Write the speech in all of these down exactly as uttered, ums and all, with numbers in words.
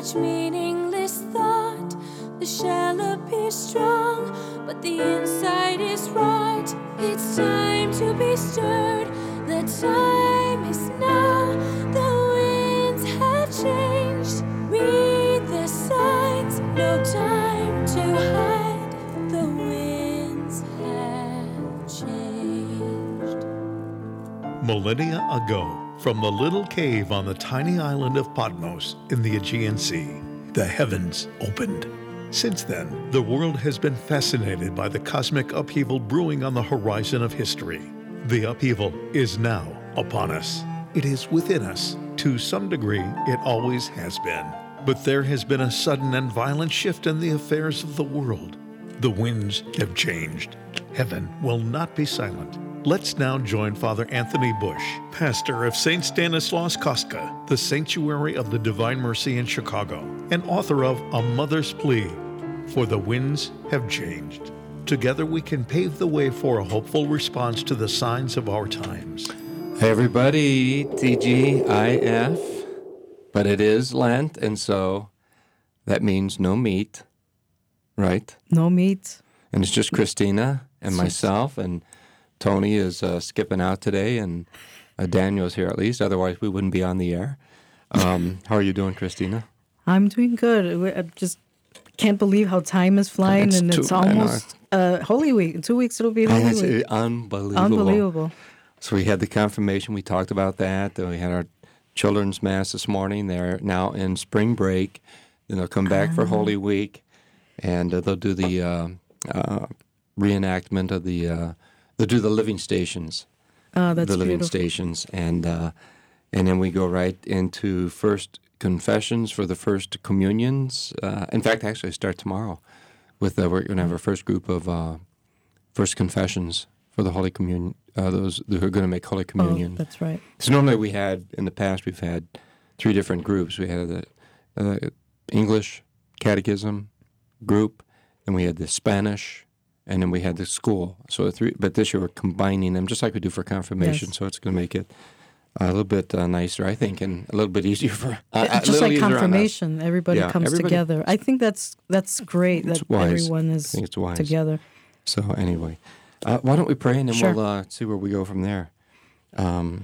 each meaningless thought. The shell appears strong, but the inside is rot. It's time to be stirred. The time is now. The winds have changed. Read the signs. No time to hide. The winds have changed. Millennia ago, from the little cave on the tiny island of Patmos in the Aegean Sea, the heavens opened. Since then, the world has been fascinated by the cosmic upheaval brewing on the horizon of history. The upheaval is now upon us. It is within us. To some degree, it always has been. But there has been a sudden and violent shift in the affairs of the world. The winds have changed. Heaven will not be silent. Let's now join Father Anthony Bush, pastor of Saint Stanislaus Kostka, the Sanctuary of the Divine Mercy in Chicago, and author of A Mother's Plea, For the Winds Have Changed. Together we can pave the way for a hopeful response to the signs of our times. Hey everybody, T G I F, but it is Lent, and so that means no meat, right? No meat. And it's just Christina and myself, and Tony is uh, skipping out today, and uh, Daniel's here at least. Otherwise, we wouldn't be on the air. Um, how are you doing, Christina? I'm doing good. I just can't believe how time is flying, It's and too- it's I know. almost uh, Holy Week. In two weeks, it'll be And Holy it's Week. uh, unbelievable. Unbelievable. So we had the confirmation. We talked about that. Then we had our children's mass this morning. They're now in spring break. Then they'll come back for Holy Week, and uh, they'll do the uh, uh, reenactment of the. Uh, they'll do the living stations. Oh, that's the living beautiful. stations, and uh, and then we go right into first confessions for the first communions. Uh, in fact, actually, I start tomorrow with uh, we're going to have our first group of uh, first confessions for the Holy Communion. Uh, those who are going to make Holy Communion. Oh, that's right. So normally we had in the past we've had three different groups. We had the uh, English Catechism group, and we had the Spanish. And then we had the school. So the three, but this year we're combining them, just like we do for confirmation. Yes. So it's going to make it a little bit uh, nicer, I think, and a little bit easier for uh, It's a just little like easier on us. confirmation. Everybody Yeah, comes everybody- together. I think that's that's great It's that wise. everyone I is think it's wise. together. So anyway, uh, why don't we pray and then Sure. we'll uh, see where we go from there. Um,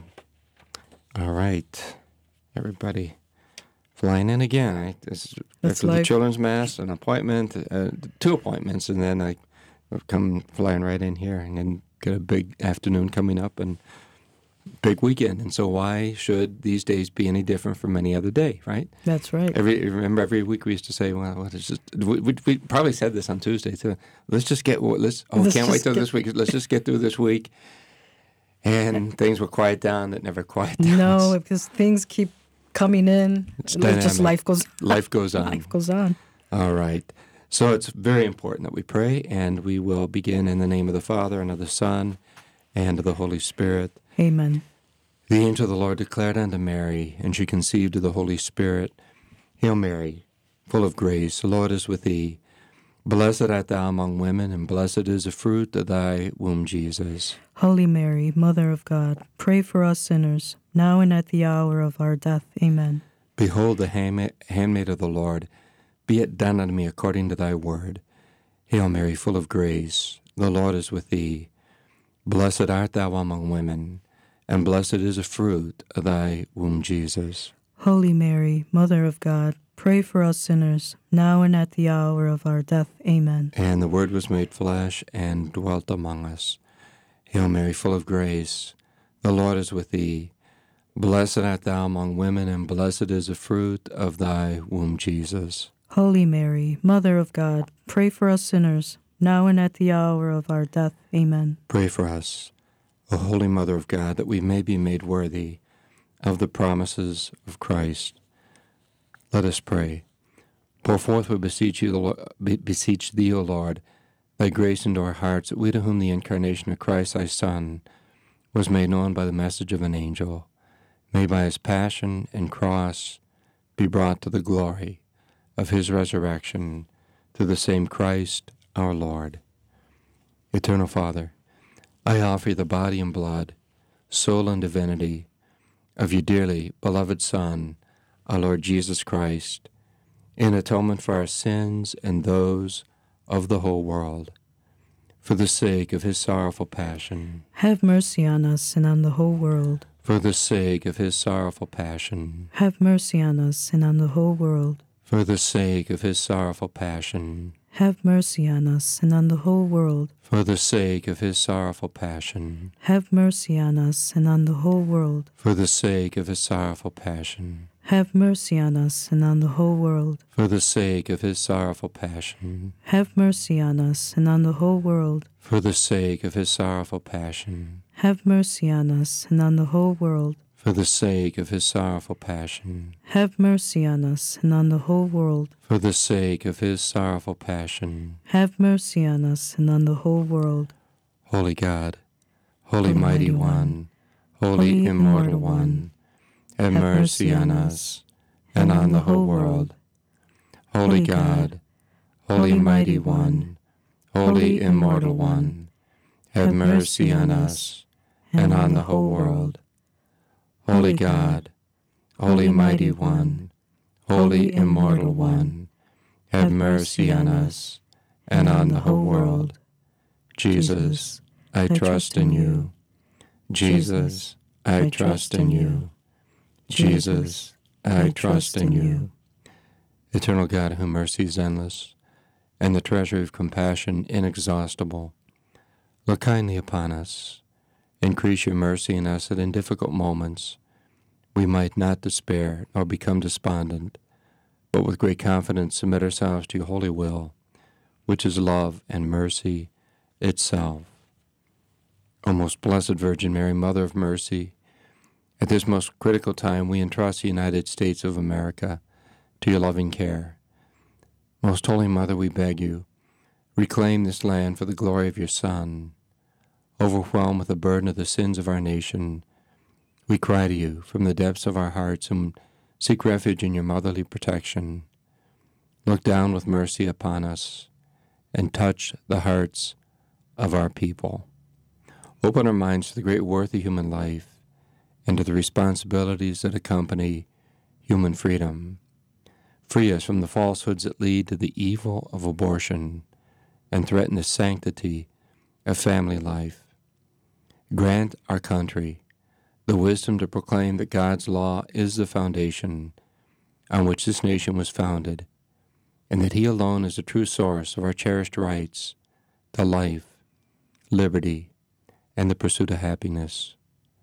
all right, everybody, flying in again. I, this is That's after the life. children's mass, an appointment, uh, two appointments, and then I come flying right in here, and then get a big afternoon coming up and big weekend. And so, why should these days be any different from any other day, right? That's right. Every remember every week we used to say, well, what is just we, we, we probably said this on Tuesday too. Let's just get let's oh Let's can't wait just till get- this week. Let's just get through this week, and things will quiet down. That never quiet down. No, because things keep coming in. It's It's just dynamic. life goes Life goes on. life goes on. All right. So it's very important that we pray, and we will begin in the name of the Father and of the Son and of the Holy Spirit. Amen. The angel of the Lord declared unto Mary, and she conceived of the Holy Spirit. Hail Mary, full of grace, the Lord is with thee. Blessed art thou among women, and blessed is the fruit of thy womb, Jesus. Holy Mary, Mother of God, pray for us sinners, now and at the hour of our death. Amen. Behold the handma- handmaid of the Lord. Be it done unto me according to thy word. Hail Mary, full of grace, the Lord is with thee. Blessed art thou among women, and blessed is the fruit of thy womb, Jesus. Holy Mary, Mother of God, pray for us sinners, now and at the hour of our death. Amen. And the Word was made flesh and dwelt among us. Hail Mary, full of grace, the Lord is with thee. Blessed art thou among women, and blessed is the fruit of thy womb, Jesus. Holy Mary, Mother of God, pray for us sinners, now and at the hour of our death. Amen. Pray for us, O Holy Mother of God, that we may be made worthy of the promises of Christ. Let us pray. Pour forth, we beseech you, the Lo- be- beseech thee, O Lord, thy grace into our hearts, that we to whom the incarnation of Christ, thy Son, was made known by the message of an angel, may by his passion and cross be brought to the glory of his resurrection, through the same Christ our Lord. Eternal Father, I offer you the body and blood, soul and divinity of your dearly beloved Son, our Lord Jesus Christ, in atonement for our sins and those of the whole world. For the sake of his sorrowful passion, have mercy on us and on the whole world. for the sake of his sorrowful passion, Have mercy on us and on the whole world. for the sake of his sorrowful passion, Have mercy on us and on the whole world. for the sake of his sorrowful passion, Have mercy on us and on the whole world. for the sake of his sorrowful passion, Have mercy on us and on the whole world. for the sake of his sorrowful passion, Have mercy on us and on the whole world. for the sake of his sorrowful passion, Have mercy on us and on the whole world. for the sake of his sorrowful passion, Have mercy on us and on the whole world. for the sake of his sorrowful passion. Have mercy on us and on the whole world. Holy God, Holy, Holy Mighty Mighty One, One, Holy, Holy Immortal Immortal One, One, have mercy on us and on the whole world. Holy God, Holy Mighty One, Holy Immortal One, have mercy on us and on the whole world. Holy God, Holy Mighty One, Holy Immortal One, have mercy on us and on the whole world. Jesus, I trust in you. Jesus, I trust in you. Jesus, I trust in you. Eternal God, whose mercy is endless, and the treasury of compassion inexhaustible, look kindly upon us. Increase your mercy in us that in difficult moments we might not despair nor become despondent, but with great confidence submit ourselves to your holy will, which is love and mercy itself. O most blessed Virgin Mary, Mother of Mercy, at this most critical time we entrust the United States of America to your loving care. Most Holy Mother, we beg you, reclaim this land for the glory of your Son. Overwhelmed with the burden of the sins of our nation, we cry to you from the depths of our hearts and seek refuge in your motherly protection. Look down with mercy upon us and touch the hearts of our people. Open our minds to the great worth of human life and to the responsibilities that accompany human freedom. Free us from the falsehoods that lead to the evil of abortion and threaten the sanctity of family life. Grant our country the wisdom to proclaim that God's law is the foundation on which this nation was founded, and that He alone is the true source of our cherished rights to life, liberty, and the pursuit of happiness.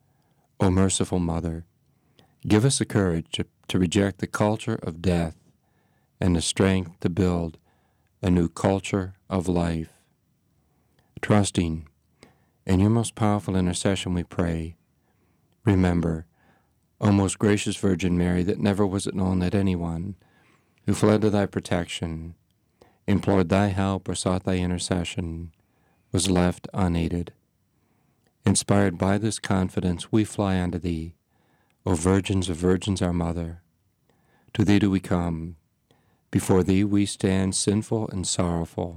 O merciful Mother, give us the courage to, to reject the culture of death and the strength to build a new culture of life. Trusting in your most powerful intercession we pray, remember, O most gracious Virgin Mary, that never was it known that anyone who fled to thy protection, implored thy help, or sought thy intercession, was left unaided. Inspired by this confidence, we fly unto thee, O Virgins of Virgins, our Mother. To thee do we come. Before thee we stand sinful and sorrowful.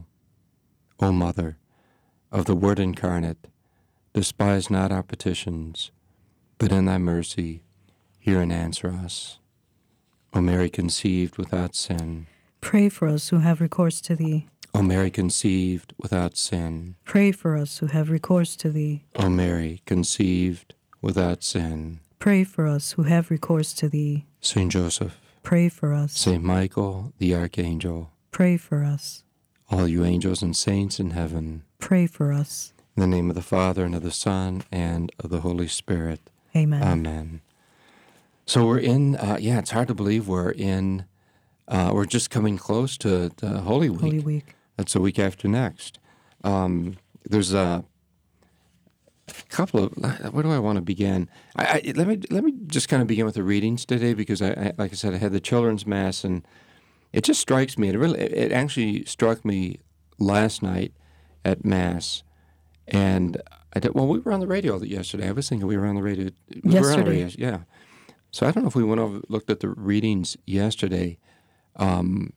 O Mother of the Word incarnate, despise not our petitions, but in thy mercy hear and answer us. O Mary conceived without sin, Pray for us who have recourse to thee. O Mary conceived without sin, Pray for us who have recourse to thee. O Mary conceived without sin, Pray for us who have recourse to thee. Saint Joseph, Pray for us. Saint Michael the Archangel, Pray for us. all you angels and saints in heaven, Pray for us. in the name of the Father, and of the Son, and of the Holy Spirit. Amen. Amen. So we're in, uh, yeah, it's hard to believe we're in, uh, we're just coming close to, to Holy Week. Holy Week. That's a week after next. Um, there's a couple of, where do I want to begin? I, I, let me let me just kind of begin with the readings today, because, I, I like I said, I had the Children's Mass, and it just strikes me, it really, it actually struck me last night at Mass, and I did, well, we were on the radio yesterday. I was thinking we were on the radio. We yesterday. Were on the radio, yeah. So I don't know if we went over, looked at the readings yesterday. Um,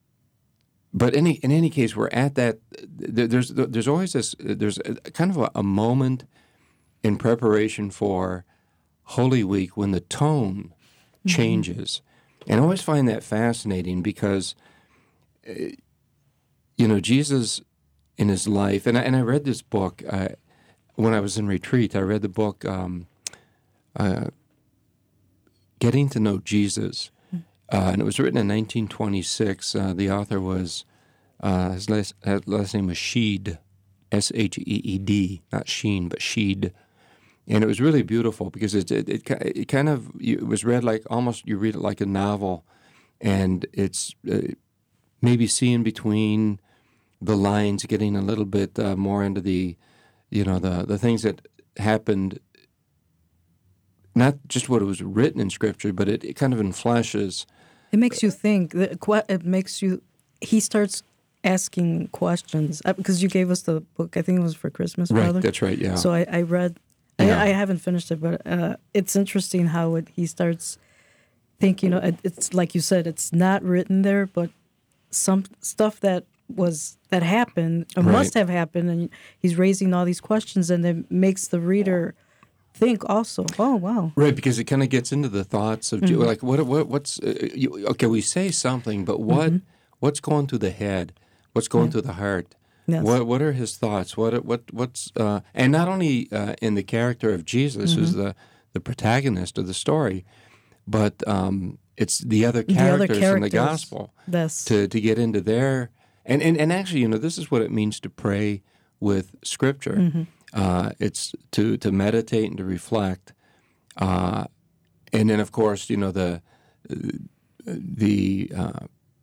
but any, in any case, we're at that, there's there's always this, there's a, kind of a, a moment in preparation for Holy Week when the tone changes. And I always find that fascinating because, uh, you know, Jesus in his life, and I, and I read this book uh, when I was in retreat. I read the book um, uh, Getting to Know Jesus, uh, and it was written in nineteen twenty-six. Uh, the author was, uh, his last, his last name was Sheed, S H E E D, not Sheen, but Sheed. And it was really beautiful because it it, it, it kind of, it was read like, almost you read it like a novel, and it's uh, maybe seeing between the lines, getting a little bit uh, more into the, you know, the, the things that happened, not just what it was written in Scripture, but it, it kind of enfleshes. It makes you think. It makes you, he starts asking questions, because you gave us the book, I think it was for Christmas, Right, Brother. that's right, yeah. So I, I read, Yeah. I, I haven't finished it, but uh, it's interesting how it, he starts thinking, you know, it, it's like you said, it's not written there, but some stuff that was, that happened, or Right. must have happened, and he's raising all these questions, and it makes the reader think also, oh, wow. Right, because it kind of gets into the thoughts of, Mm-hmm. like, what, what, what's, uh, you, okay, we say something, but what, Mm-hmm. what's going through the head? What's going Yeah. through the heart? Yes. What, what are his thoughts? What, what, what's, uh, and not only uh, in the character of Jesus, who's Mm-hmm. the, the protagonist of the story, but um, it's the other The other characters in the characters. gospel Yes. to, to get into their, and, and, and actually, you know, this is what it means to pray with Scripture. Mm-hmm. Uh, it's to, to meditate and to reflect. Uh, and then, of course, you know, the the, uh,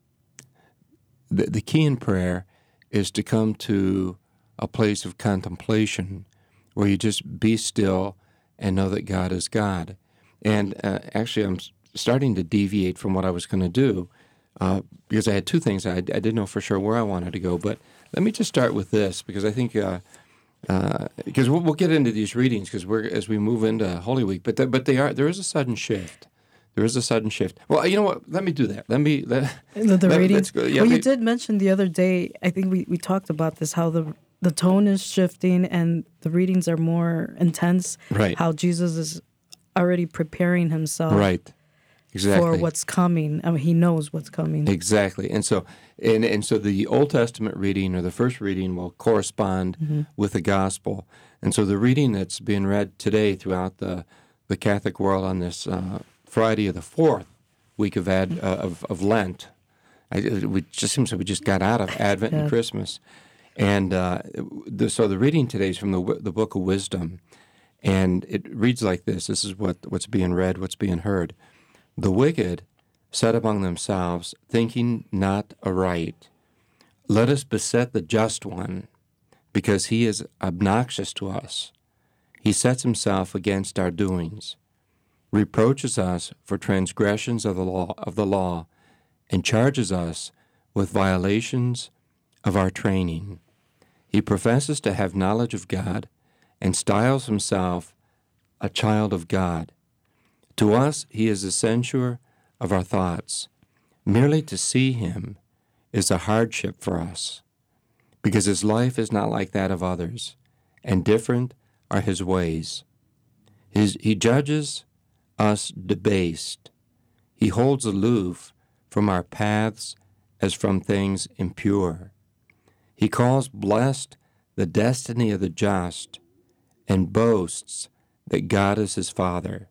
the the key in prayer is to come to a place of contemplation where you just be still and know that God is God. And uh, actually, I'm s- starting to deviate from what I was going to do uh, because I had two things. I, I didn't know for sure where I wanted to go, but let me just start with this because I think uh, uh, because we'll, we'll get into these readings because we're as we move into Holy Week, but th- but they are there is a sudden shift. There is a sudden shift. Well, you know what? Let me do that. Let me let, The, the let- readings. let's go- yeah, well, you we- did mention the other day, I think we, we talked about this, how the the tone is shifting and the readings are more intense. Right. How Jesus is already preparing himself right. Exactly. for what's coming. I mean, he knows what's coming. Exactly, and so and and so the Old Testament reading or the first reading will correspond Mm-hmm. with the Gospel, and so the reading that's being read today throughout the the Catholic world on this uh, Friday of the fourth week of Ad, uh, of of Lent, I, it we just seems like we just got out of Advent Yeah. and Christmas, and uh, the, so the reading today is from the the Book of Wisdom, and it reads like this. This is what what's being read, what's being heard. The wicked said among themselves, thinking not aright, let us beset the just one, because he is obnoxious to us. He sets himself against our doings, reproaches us for transgressions of the law, of the law, and charges us with violations of our training. He professes to have knowledge of God and styles himself a child of God. To us, he is the censure of our thoughts. Merely to see him is a hardship for us, because his life is not like that of others, and different are his ways. His, he judges us debased. He holds aloof from our paths as from things impure. He calls blessed the destiny of the just, and boasts that God is his Father.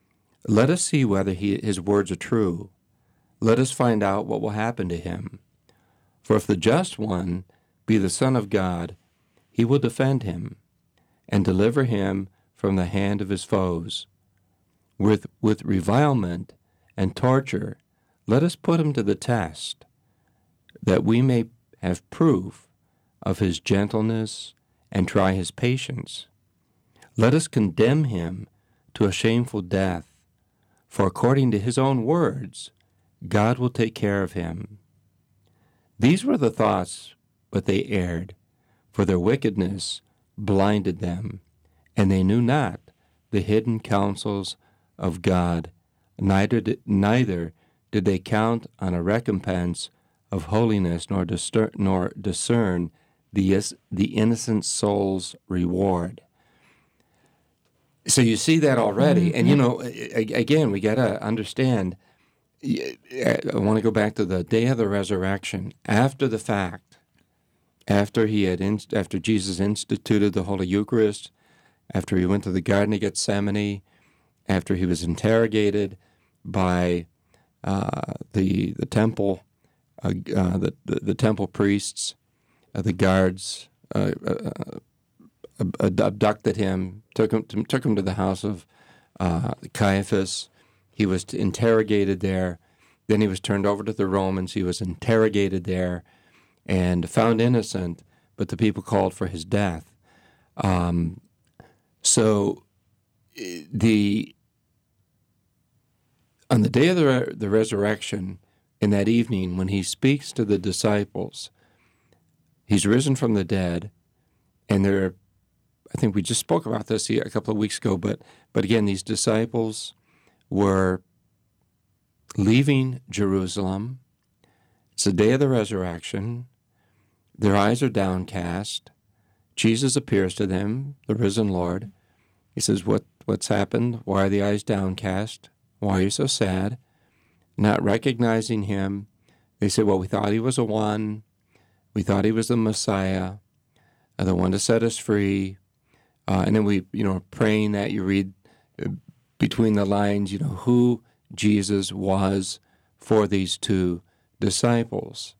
Let us see whether he, his words are true. Let us find out what will happen to him. For if the just one be the Son of God, he will defend him and deliver him from the hand of his foes. With, with revilement and torture, let us put him to the test, that we may have proof of his gentleness and try his patience. Let us condemn him to a shameful death, for according to his own words, God will take care of him. These were the thoughts, but they erred, for their wickedness blinded them, and they knew not the hidden counsels of God, neither did, neither did they count on a recompense of holiness, nor discern, nor discern the, the innocent soul's reward. So you see that already. And, you know, a- again, we got to understand I want to go back to the day of the resurrection. After the fact, after he had inst- after Jesus instituted the Holy Eucharist, after he went to the Garden of Gethsemane, after he was interrogated by uh, the the temple, uh, uh, the, the the temple priests, uh, the guards uh, uh, abducted him, took him to, took him to the house of uh, Caiaphas. He was interrogated there. Then he was turned over to the Romans. He was interrogated there and found innocent, but the people called for his death. Um, so the on the day of the, re- the resurrection, in that evening, when he speaks to the disciples, he's risen from the dead, and they're, I think we just spoke about this a couple of weeks ago, but but again, these disciples were leaving Jerusalem. It's the day of the resurrection. Their eyes are downcast. Jesus appears to them, the risen Lord. He says, "What what's happened? Why are the eyes downcast? Why are you so sad?" Not recognizing him, they said, "Well, we thought he was a one. We thought he was the Messiah, uh, the one to set us free." Uh, and then we, you know, praying that you read uh, between the lines, you know, who Jesus was for these two disciples.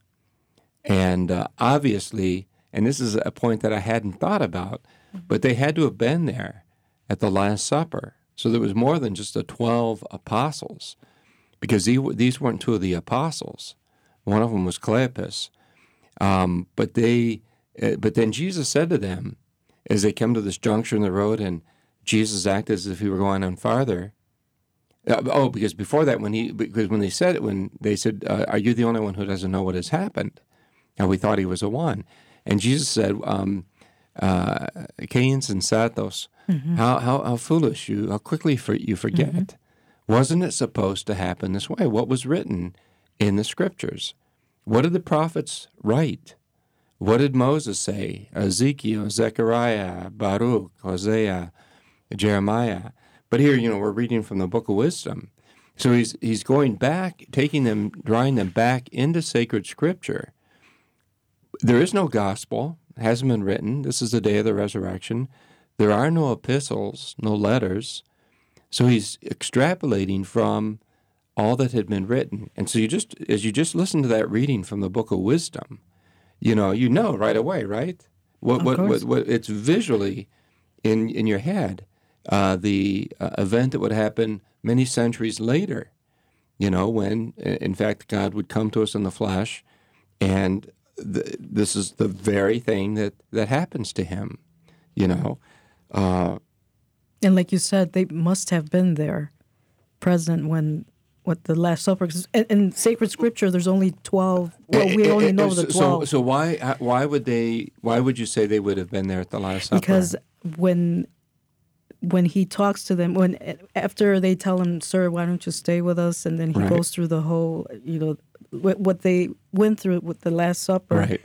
And uh, obviously, and this is a point that I hadn't thought about, but they had to have been there at the Last Supper. So there was more than just the twelve apostles, because he, these weren't two of the apostles. One of them was Cleopas. Um, but they, uh, but then Jesus said to them, as they come to this juncture in the road, and Jesus acted as if he were going on farther. Uh, oh, because before that, when he, because when they said it, when they said, uh, "Are you the only one who doesn't know what has happened?" And we thought he was a one, and Jesus said, um, uh, "Que insensatos, mm-hmm. how how how foolish you, how quickly for, you forget. Mm-hmm. Wasn't it supposed to happen this way? What was written in the Scriptures? What did the prophets write? What did Moses say? Ezekiel, Zechariah, Baruch, Hosea, Jeremiah." But here, you know, we're reading from the Book of Wisdom. So he's he's going back, taking them, drawing them back into sacred Scripture. There is no gospel. It hasn't been written. This is the day of the resurrection. There are no epistles, no letters. So he's extrapolating from all that had been written. And so you just, as you just listen to that reading from the Book of Wisdom, you know, you know right away, right? What, what, what, what, it's visually in in your head, uh, the uh, event that would happen many centuries later, you know, when, in fact, God would come to us in the flesh, and the, this is the very thing that, that happens to him, you know. Uh, and like you said, they must have been there, present when... What the Last Supper? In, in sacred Scripture, there's only twelve. Well, we only know the twelve. So, so why why would they? Why would you say they would have been there at the Last Supper? Because when when he talks to them, when after they tell him, "Sir, why don't you stay with us?" and then he right. goes through the whole, you know, what they went through with the Last Supper. Right.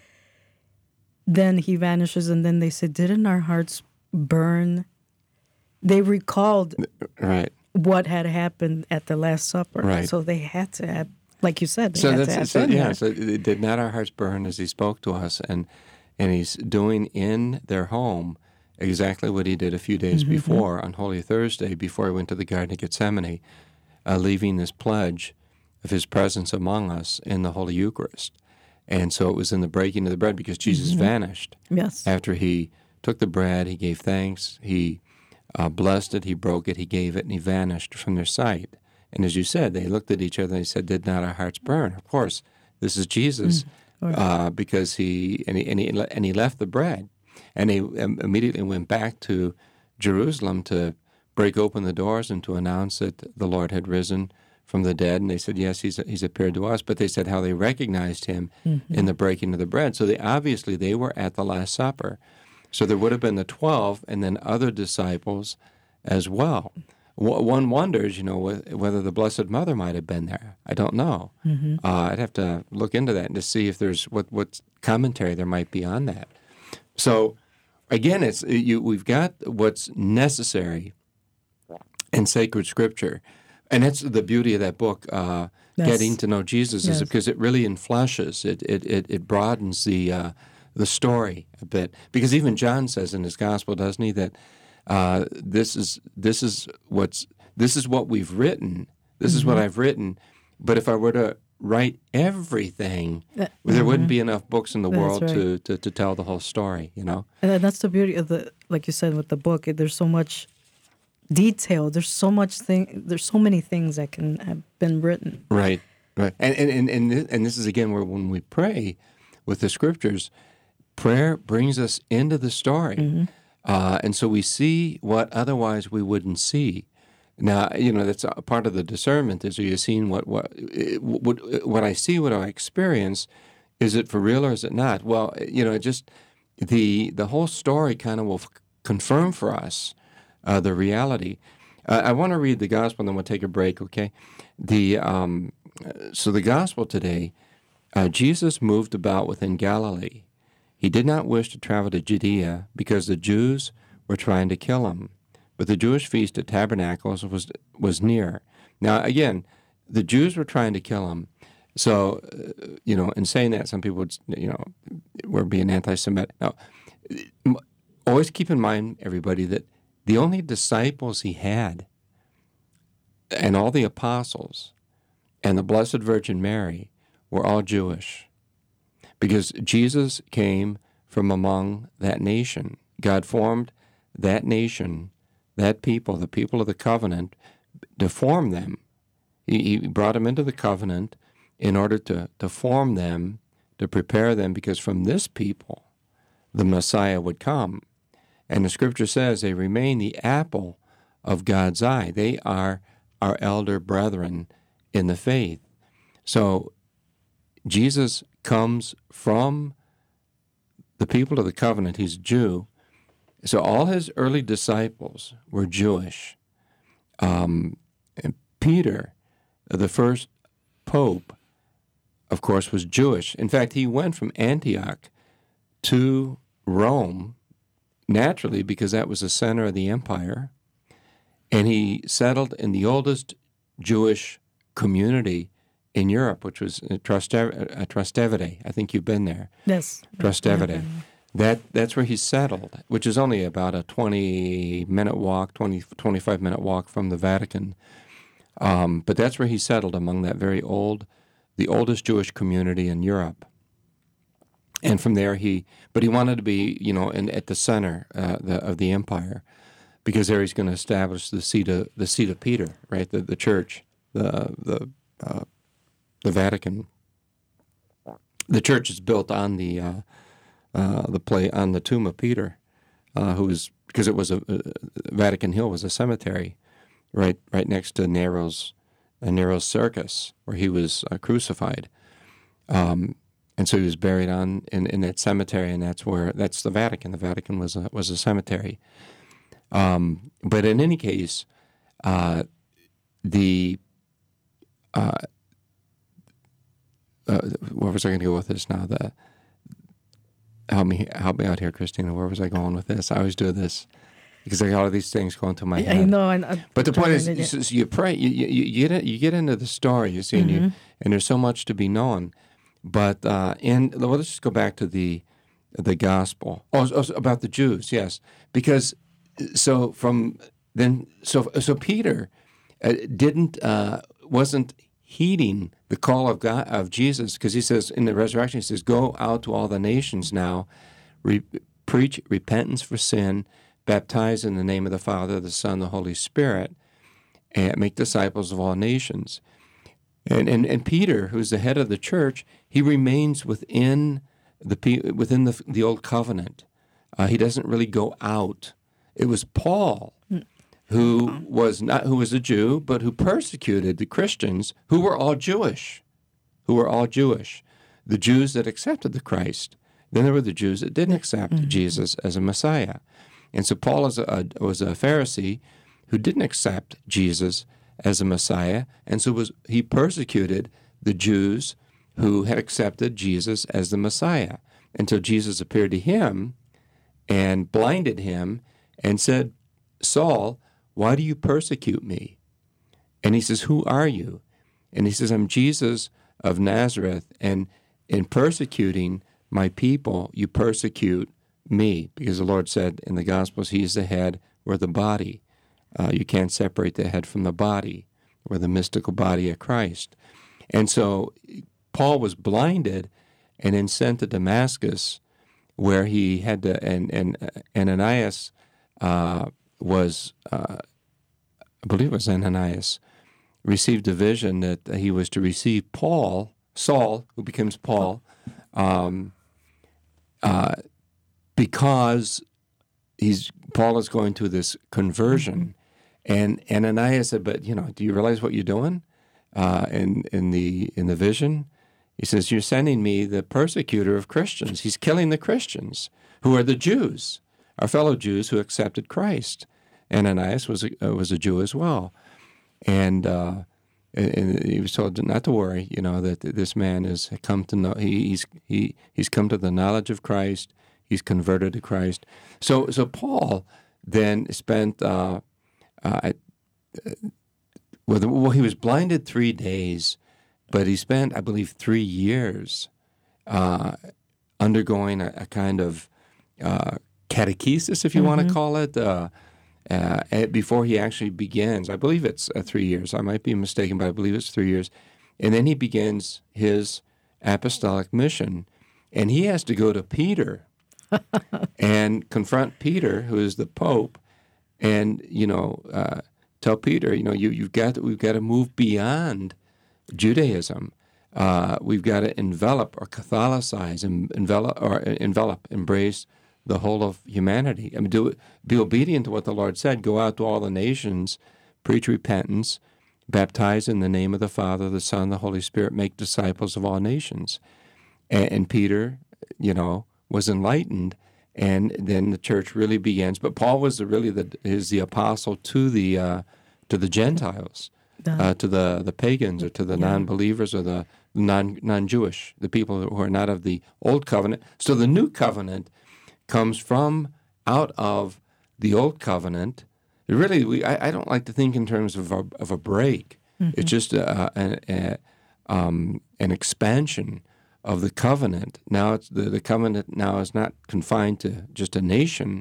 Then he vanishes, and then they said, "Didn't our hearts burn?" They recalled. Right. What had happened at the Last Supper. Right. So they had to have, like you said, they so had that's, to have so, been yeah, there. so did not our hearts burn as he spoke to us? And and he's doing in their home exactly what he did a few days mm-hmm. before, on Holy Thursday, before he went to the Garden of Gethsemane, uh, leaving this pledge of his presence among us in the Holy Eucharist. And so it was in the breaking of the bread, because Jesus mm-hmm. vanished. Yes. After he took the bread, he gave thanks, he Uh, blessed it, he broke it, he gave it, and he vanished from their sight. And as you said, they looked at each other and they said, "Did not our hearts burn?" Of course, this is Jesus, mm, uh, because he and, he and he and he left the bread, and he um, immediately went back to Jerusalem to break open the doors and to announce that the Lord had risen from the dead. And they said, "Yes, he's he's appeared to us." But they said how they recognized him mm-hmm. in the breaking of the bread. So they obviously they were at the Last Supper. So there would have been the twelve and then other disciples as well. W- one wonders, you know, whether the Blessed Mother might have been there. I don't know. Mm-hmm. Uh, I'd have to look into that and to see if there's what, what commentary there might be on that. So, again, it's you. We've got what's necessary in sacred Scripture. And that's the beauty of that book, uh, Yes. getting to know Jesus Yes. is because it really enfleshes, it it it, it broadens the uh, the story a bit. Because even John says in his gospel, doesn't he, that uh, this is this is what's this is what we've written. This mm-hmm. is what I've written. But if I were to write everything, uh, there mm-hmm. wouldn't be enough books in the that's world right. to, to, to tell the whole story, you know? And that's the beauty of the, like you said, with the book. There's so much detail. There's so much thing. There's so many things that can have been written. Right, right. And and and and this, and this is again where when we pray with the scriptures, prayer brings us into the story, mm-hmm. uh, and so we see what otherwise we wouldn't see. Now, you know, that's a part of the discernment is, are you seeing what, what, what, what I see, what I experience, is it for real or is it not? Well, you know, it just, the the whole story kind of will f- confirm for us uh, the reality. Uh, I want to read the gospel and then we'll take a break, okay? The um, So the gospel today, uh, Jesus moved about within Galilee. He did not wish to travel to Judea because the Jews were trying to kill him. But the Jewish feast of Tabernacles was was near. Now, again, the Jews were trying to kill him. So, uh, you know, in saying that, some people would, you know, were being anti-Semitic. Now, always keep in mind, everybody, that the only disciples he had, and all the apostles, and the Blessed Virgin Mary, were all Jewish. Because Jesus came from among that nation. God formed that nation, that people, the people of the covenant, to form them. He, he brought them into the covenant in order to, to form them, to prepare them, because from this people the Messiah would come. And the Scripture says they remain the apple of God's eye. They are our elder brethren in the faith. So Jesus comes from the people of the covenant. He's a Jew. So all his early disciples were Jewish. Um, and Peter, the first pope, of course, was Jewish. In fact, he went from Antioch to Rome naturally because that was the center of the empire. And he settled in the oldest Jewish community in Europe, which was Trastevere. Trastevere. I think you've been there. Yes. Trastevere. That that's where he settled, which is only about a twenty-minute walk, twenty, twenty-five-minute walk from the Vatican. Um, but that's where he settled, among that very old, the oldest Jewish community in Europe. And from there he, but he wanted to be, you know, in, at the center uh, the, of the empire, because there he's going to establish the seat of the seat of Peter, right? The the church, the the uh, the Vatican. The church is built on the. Uh, Uh, the play on the tomb of Peter, uh, who was because it was a uh, Vatican Hill was a cemetery, right right next to Nero's uh, Nero's circus where he was uh, crucified, um, and so he was buried on in, in that cemetery, and that's where that's the Vatican. The Vatican was a was a cemetery, um, but in any case, uh, the uh, uh, where was I going to go with this now? The Help me, help me out here, Christina. Where was I going with this? I always do this because I got all these things going through my head. I know. And I'm but the point is, it. you, so you pray, you, you, you get you get into the story, you see, mm-hmm. and, you, and there's so much to be known. But uh, in well, let's just go back to the the gospel. Oh, oh, about the Jews, yes, because so from then, so so Peter uh, didn't uh, wasn't heeding the call of God of Jesus, because he says in the resurrection, he says, "Go out to all the nations now, re- preach repentance for sin, baptize in the name of the Father, the Son, the Holy Spirit, and make disciples of all nations." And and, and Peter, who's the head of the church, he remains within the within the the old covenant. Uh, he doesn't really go out. It was Paul who was not who was a Jew, but who persecuted the Christians who were all Jewish, who were all Jewish, the Jews that accepted the Christ. Then there were the Jews that didn't accept mm-hmm. Jesus as a Messiah, and so Paul was a, was a Pharisee who didn't accept Jesus as a Messiah, and so was he persecuted the Jews who had accepted Jesus as the Messiah until Jesus appeared to him and blinded him and said, "Saul, why do you persecute me?" And he says, "Who are you?" And he says, I'm Jesus of Nazareth, and in persecuting my people, you persecute me, because the Lord said in the Gospels, he is the head, we're the body. Uh, you can't separate the head from the body. We're the mystical body of Christ. And so Paul was blinded and then sent to Damascus, where he had to, and, and Ananias uh, was, uh, I believe it was Ananias, received a vision that he was to receive Paul, Saul, who becomes Paul, um, uh, because he's Paul is going through this conversion. And Ananias said, but, you know, do you realize what you're doing uh, in, in, the, in the vision? He says, you're sending me the persecutor of Christians. He's killing the Christians, who are the Jews, our fellow Jews who accepted Christ. Ananias was a, uh, was a Jew as well. And, uh, and, and he was told not to worry, you know, that this man has come to know, he, he's, he, he's come to the knowledge of Christ. He's converted to Christ. So, so Paul then spent, uh, uh, well, he was blinded three days, but he spent, I believe, three years uh, undergoing a, a kind of uh, catechesis, if you mm-hmm. want to call it, uh, uh, before he actually begins. I believe it's uh, three years. I might be mistaken, but I believe it's three years. And then he begins his apostolic mission, and he has to go to Peter and confront Peter, who is the Pope, and, you know, uh, tell Peter, you know, you, you've got to, we've got to move beyond Judaism. Uh, we've got to envelop or Catholicize and envelop or envelop, embrace the whole of humanity. I mean, do be obedient to what the Lord said. Go out to all the nations, preach repentance, baptize in the name of the Father, the Son, the Holy Spirit, make disciples of all nations. And, and Peter, you know, was enlightened, and then the church really begins. But Paul was the, really the is the apostle to the uh, to the Gentiles. Uh, to the, the pagans or to the yeah. non-believers or the non, non-Jewish, the people who are not of the Old Covenant. So the New Covenant comes from out of the Old Covenant. It really, we, I, I don't like to think in terms of a, of a break. Mm-hmm. It's just a, a, a, um, an expansion of the covenant. Now it's the, the covenant now is not confined to just a nation,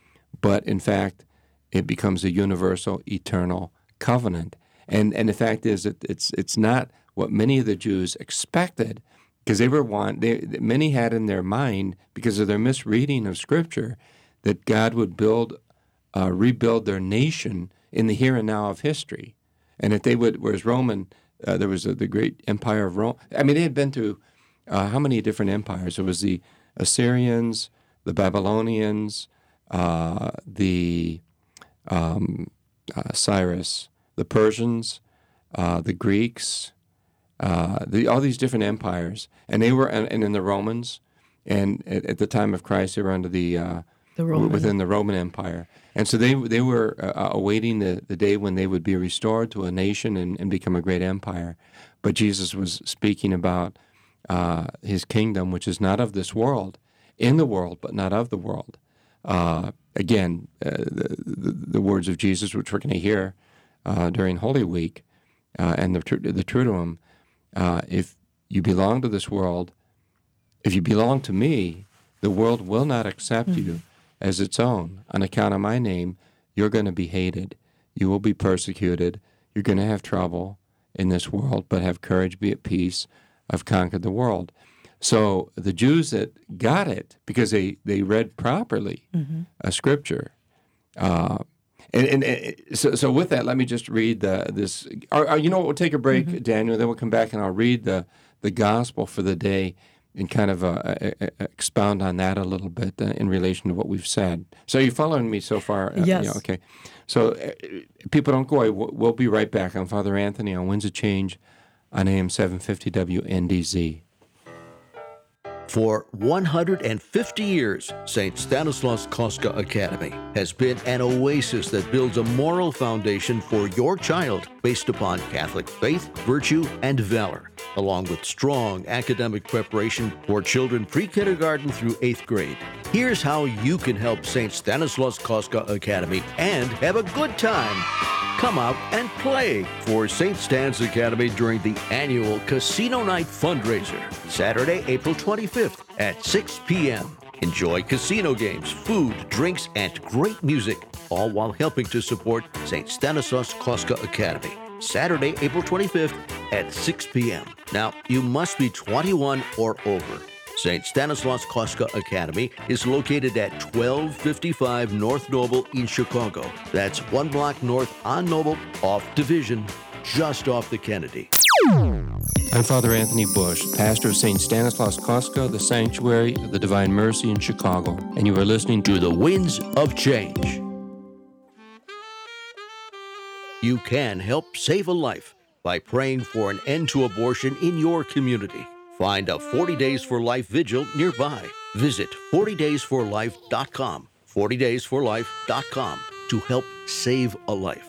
but in fact it becomes a universal, eternal covenant. And and the fact is that it's it's not what many of the Jews expected, because they were want they many had in their mind, because of their misreading of Scripture, that God would build uh, rebuild their nation in the here and now of history, and that they would. Whereas Roman, uh, there was a, the great empire of Rome. I mean, they had been through uh, how many different empires? It was the Assyrians, the Babylonians, uh, the um, uh, Cyrus. The Persians, uh, the Greeks, uh, the, all these different empires, and they were, and, and then the Romans, and at, at the time of Christ, they were under the, uh, the Roman. within the Roman Empire, and so they they were uh, awaiting the, the day when they would be restored to a nation and, and become a great empire. But Jesus was speaking about uh, his kingdom, which is not of this world, in the world, but not of the world. Uh, again, uh, the, the the words of Jesus, which we're going to hear Uh, during Holy Week, uh, and the, the Triduum, uh, if you belong to this world, if you belong to me, the world will not accept mm-hmm. you as its own. On account of my name, you're going to be hated. You will be persecuted. You're going to have trouble in this world, but have courage, be at peace. I've conquered the world. So the Jews that got it, because they, they read properly mm-hmm. a Scripture, uh, And, and, and so, so with that, let me just read the, this. Or, or, you know what? We'll take a break, mm-hmm. Daniel. Then we'll come back and I'll read the, the gospel for the day and kind of uh, uh, expound on that a little bit uh, in relation to what we've said. So are you following me so far? Uh, yes. You know, okay. So uh, people don't go away. We'll, we'll be right back. I'm Father Anthony on Winds of Change on A M seven fifty W N D Z. For one hundred fifty years, Saint Stanislaus Kostka Academy has been an oasis that builds a moral foundation for your child based upon Catholic faith, virtue, and valor, along with strong academic preparation for children pre-kindergarten through eighth grade. Here's how you can help Saint Stanislaus Kostka Academy and have a good time. Come out and play for Saint Stan's Academy during the annual Casino Night fundraiser, Saturday, April twenty-fifth at six p.m. Enjoy casino games, food, drinks, and great music, all while helping to support Saint Stanislaus Kostka Academy. Saturday, April twenty-fifth at six p.m. Now, you must be twenty-one or over. Saint Stanislaus Kostka Academy is located at twelve fifty-five North Noble in Chicago. That's one block north on Noble, off Division, just off the Kennedy. I'm Father Anthony Bush, pastor of Saint Stanislaus Kostka, the Sanctuary of the Divine Mercy in Chicago, and you are listening to The Winds of Change. You can help save a life by praying for an end to abortion in your community. Find a forty days for life vigil nearby. Visit forty days for life dot com, forty days for life dot com to help save a life.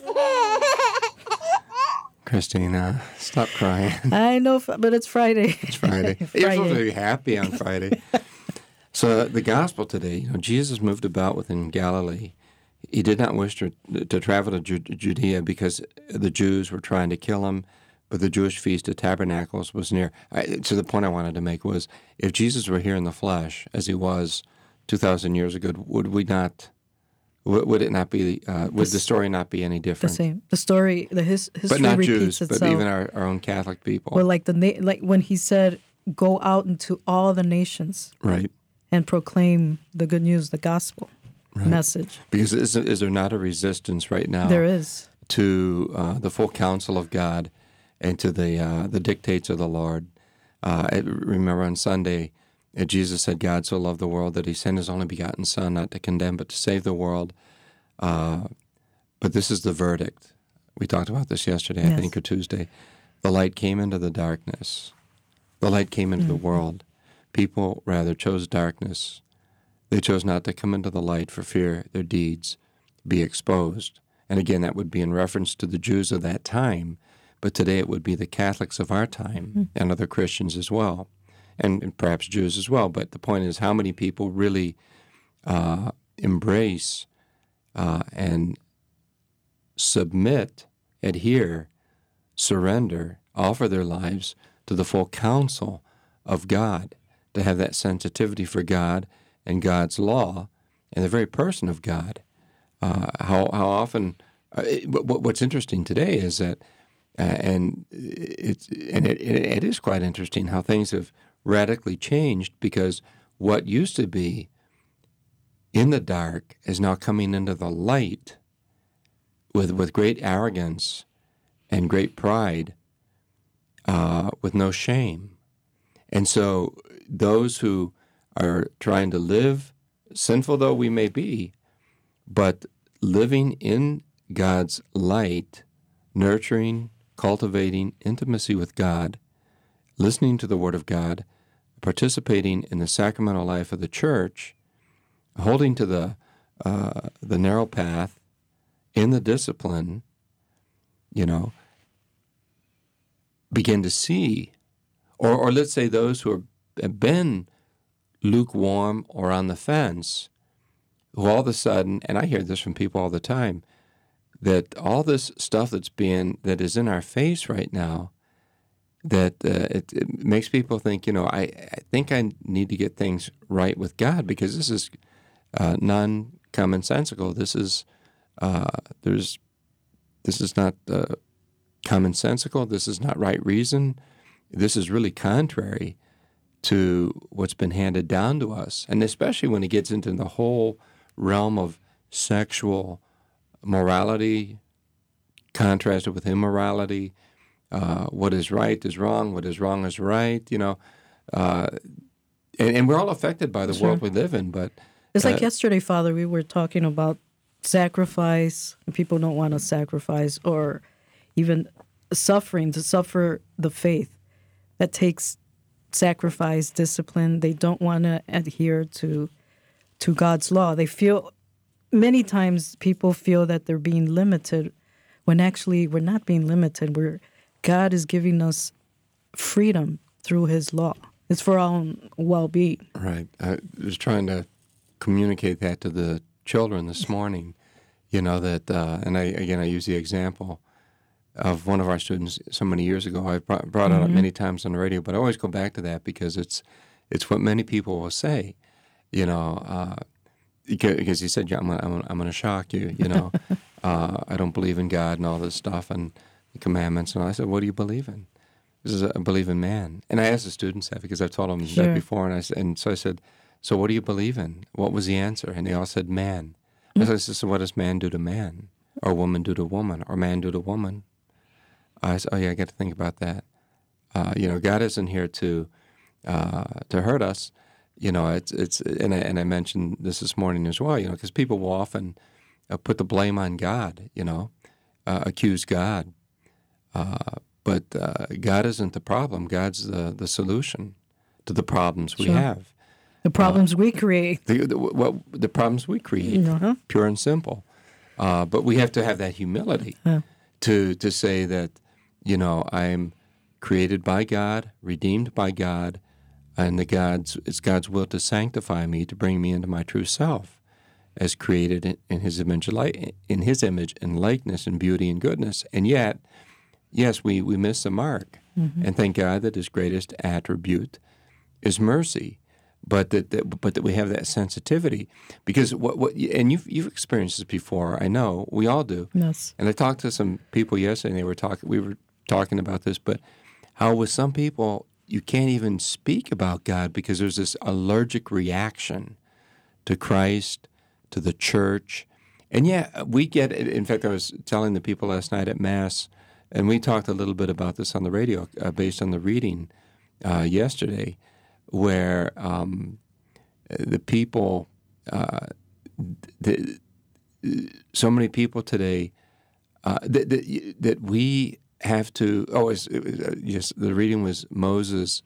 Christina, stop crying. I know, but it's Friday. It's Friday. Friday. You're supposed to be happy on Friday. So the gospel today, you know, Jesus moved about within Galilee. He did not wish to, to travel to Judea because the Jews were trying to kill him, but the Jewish Feast of Tabernacles was near. I, so the point I wanted to make was, if Jesus were here in the flesh, as he was two thousand years ago, would we not, would, would it not be, uh, would the story not be any different? The same. The story, the his, history but not repeats Jews, itself. but even our, our own Catholic people. Well, like, the na- like when he said, go out into all the nations. Right. And proclaim the good news, the gospel right. message. Because is, is there not a resistance right now? There is. To uh, the full counsel of God and to the uh, the dictates of the Lord. Uh, I remember on Sunday, uh, Jesus said, God so loved the world that he sent his only begotten Son, not to condemn, but to save the world. Uh, but this is the verdict. We talked about this yesterday, yes. I think, or Tuesday. The light came into the darkness. The light came into mm-hmm. the world. People, rather, chose darkness. They chose not to come into the light for fear their deeds be exposed. And again, that would be in reference to the Jews of that time, but today it would be the Catholics of our time mm-hmm. and other Christians as well, and, and perhaps Jews as well. But the point is, how many people really uh, embrace uh, and submit, adhere, surrender, offer their lives to the full counsel of God, to have that sensitivity for God and God's law and the very person of God. Uh, how how often? Uh, it, what's interesting today is that, uh, and it's and it, it is quite interesting how things have radically changed, because what used to be in the dark is now coming into the light with with great arrogance and great pride, uh, with no shame. And so those who are trying to live, sinful though we may be, but living in God's light, nurturing, cultivating intimacy with God, listening to the Word of God, participating in the sacramental life of the Church, holding to the uh, the narrow path, in the discipline, you know, begin to see, or or let's say those who are, have been lukewarm or on the fence, who all of a sudden, and I hear this from people all the time, that all this stuff that's being, that is in our face right now, that uh, it, it makes people think, you know, I, I think I need to get things right with God, because this is uh, non-commonsensical. This is, uh, there's, this is not uh, commonsensical. This is not right reason. This is really contrary to what's been handed down to us. And especially when it gets into the whole realm of sexual morality contrasted with immorality, uh, what is right is wrong, what is wrong is right, you know. Uh, and, and we're all affected by the sure. world we live in, but... It's uh, like yesterday, Father, we were talking about sacrifice, and people don't want to sacrifice, or even suffering, to suffer the faith. That takes sacrifice, discipline. They don't want to adhere to to God's law. They feel, many times people feel that they're being limited, when actually we're not being limited. We're, God is giving us freedom through his law. It's for our own well-being. Right. I was trying to communicate that to the children this morning. You know, that, uh, and I, again, I use the example of one of our students so many years ago. I've brought, brought mm-hmm. it up many times on the radio, but I always go back to that because it's it's what many people will say, you know, uh, because he said, yeah, I'm gonna, I'm going to shock you, you know. uh, I don't believe in God and all this stuff and the commandments. And I said, what do you believe in? He says, I believe in man. And I asked the students that because I've told them sure. that before. And I said, and so I said, so what do you believe in? What was the answer? And they all said, man. Mm-hmm. I said, so what does man do to man? Or woman do to woman? Or man do to woman? I said, oh yeah, I got to think about that. Uh, you know, God isn't here to uh, to hurt us. You know, it's it's and I, and I mentioned this this morning as well. You know, because people will often uh, put the blame on God. You know, uh, accuse God, uh, but uh, God isn't the problem. God's the the solution to the problems we sure. have. The problems uh, we create. The, the, well, the problems we create, uh-huh. pure and simple. Uh, but we have to have that humility huh. to to say that, you know, I'm created by God, redeemed by God, and the God's it's God's will to sanctify me, to bring me into my true self, as created in, in His image, in His image and likeness and beauty and goodness. And yet, yes, we we miss the mark. Mm-hmm. And thank God that His greatest attribute is mercy. But that, that, but that we have that sensitivity, because what, what and you've you've experienced this before. I know we all do. Yes. And I talked to some people yesterday. And they were talking. We were talking about this, but how with some people you can't even speak about God because there's this allergic reaction to Christ, to the church, and yeah, we get it. In fact, I was telling the people last night at Mass, and we talked a little bit about this on the radio uh, based on the reading uh, yesterday. Where um, the people, uh, the, so many people today, uh, that, that that we have to. Oh, it was, it was, uh, yes, the reading was Moses,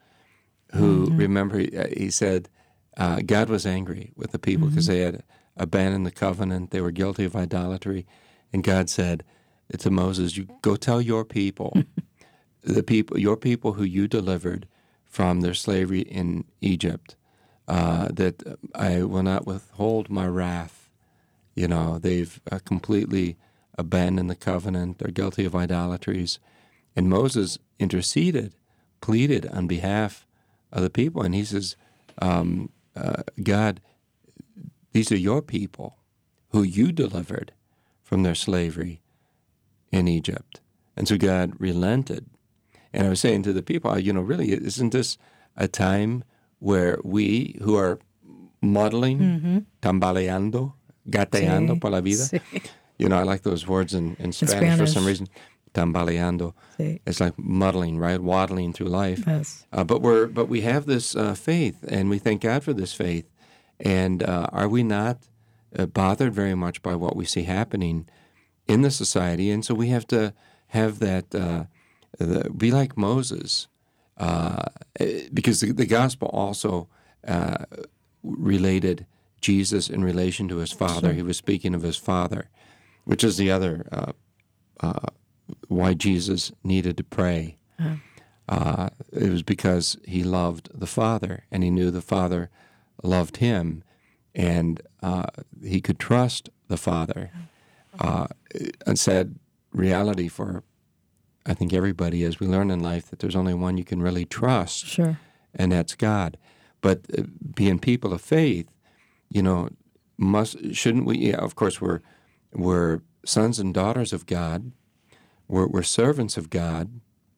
who mm-hmm. remember he, uh, he said uh, God was angry with the people because mm-hmm. they had abandoned the covenant. They were guilty of idolatry, and God said to Moses, "You go tell your people, the people, your people who you delivered from their slavery in Egypt, uh, that I will not withhold my wrath." You know, they've uh, completely abandoned the covenant. They're guilty of idolatries. And Moses interceded, pleaded on behalf of the people. And he says, um, uh, God, these are your people who you delivered from their slavery in Egypt. And so God relented. And I was saying to the people, you know, really, isn't this a time where we who are modeling, mm-hmm. tambaleando, gateando sí, por la vida? Sí. You know, I like those words in, in, Spanish, in Spanish for some reason. Tambaleando. Sí. It's like muddling, right? Waddling through life. Yes. Uh, but we're but we have this uh, faith, and we thank God for this faith. And uh, are we not uh, bothered very much by what we see happening in the society? And so we have to have that. Uh, The, be like Moses, uh, because the, the gospel also uh, related Jesus in relation to his Father. Sure. He was speaking of his Father, which is the other uh, uh, why Jesus needed to pray. Uh-huh. Uh, it was because he loved the Father, and he knew the Father loved him, and uh, he could trust the Father. Uh, a sad reality for I think everybody, as we learn in life, that there's only one you can really trust, sure, and that's God. But uh, being people of faith, you know, must shouldn't we? Yeah, of course, we're we're sons and daughters of God. We're we're servants of God.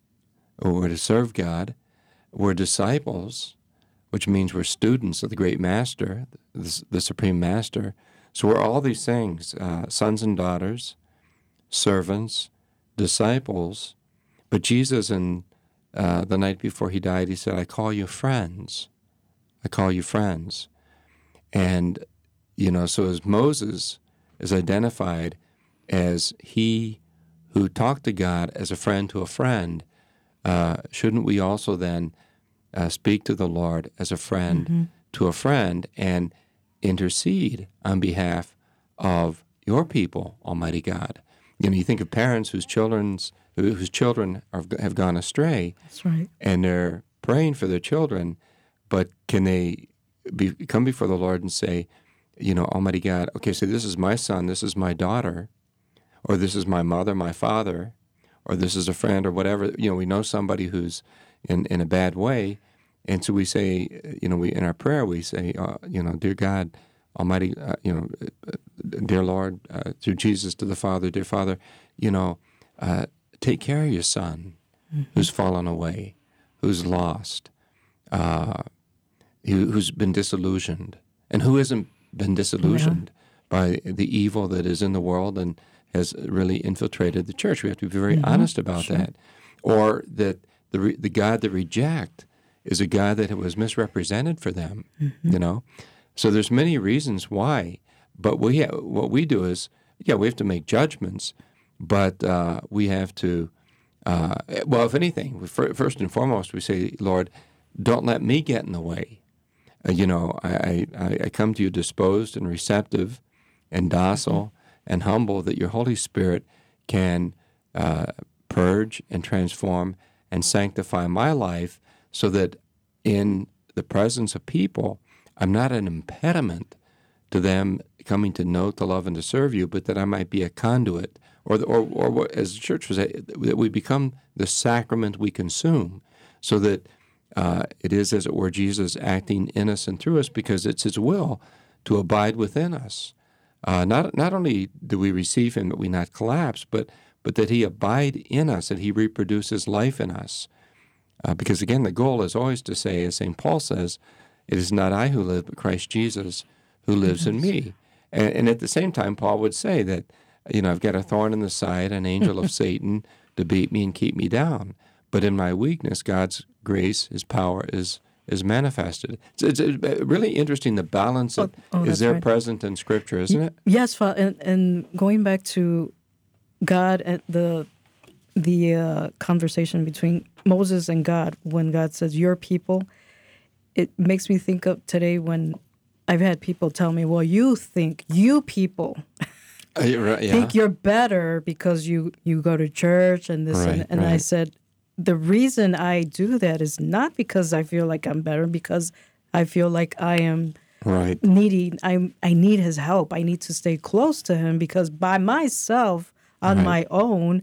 Or we're to serve God. We're disciples, which means we're students of the great Master, the, the Supreme Master. So we're all these things: uh, sons and daughters, servants, disciples. But Jesus, in uh, the night before he died, he said, I call you friends. I call you friends. And, you know, so as Moses is identified as he who talked to God as a friend to a friend, uh, shouldn't we also then uh, speak to the Lord as a friend mm-hmm. to a friend and intercede on behalf of your people, Almighty God? You know, you think of parents whose children's whose children are, have gone astray. That's right. And they're praying for their children, but can they be, come before the Lord and say, you know, Almighty God, okay, so this is my son, this is my daughter, or this is my mother, my father, or this is a friend or whatever. You know, we know somebody who's in, in a bad way, and so we say, you know, we in our prayer we say, uh, you know, dear God, Almighty, uh, you know, uh, dear Lord, uh, through Jesus to the Father, dear Father, you know, uh, take care of your son mm-hmm. who's fallen away, who's lost, uh, who, who's been disillusioned, and who hasn't been disillusioned yeah. by the evil that is in the world and has really infiltrated the church. We have to be very mm-hmm. honest about sure. that. Or that the re- the God they reject is a God that was misrepresented for them, mm-hmm. you know. So there's many reasons why, but we ha- what we do is, yeah, we have to make judgments, but uh, we have to, uh, well, if anything, first and foremost, we say, Lord, don't let me get in the way. Uh, you know, I, I, I come to you disposed and receptive and docile and humble that your Holy Spirit can uh, purge and transform and sanctify my life so that in the presence of people, I'm not an impediment to them coming to know, to love, and to serve you, but that I might be a conduit, or, or, or as the church was, that we become the sacrament we consume, so that uh, it is, as it were, Jesus acting in us and through us, because it's His will to abide within us. Uh, not not only do we receive Him, that we not collapse, but but that He abide in us, that He reproduces life in us. Uh, because again, the goal is always to say, as Saint Paul says, it is not I who live, but Christ Jesus who lives in me. And, and at the same time, Paul would say that, you know, I've got a thorn in the side, an angel of Satan to beat me and keep me down. But in my weakness, God's grace, His power is is manifested. It's, it's really interesting, the balance that oh, oh, is there right. present in Scripture, isn't it? Yes, and, and going back to God and the the uh, conversation between Moses and God, when God says, your people, it makes me think of today when I've had people tell me, well, you think, you people uh, right, yeah. think you're better because you, you go to church and this right, and, and right. I said, the reason I do that is not because I feel like I'm better, because I feel like I am right. needy. I I need His help. I need to stay close to Him, because by myself, on right. my own,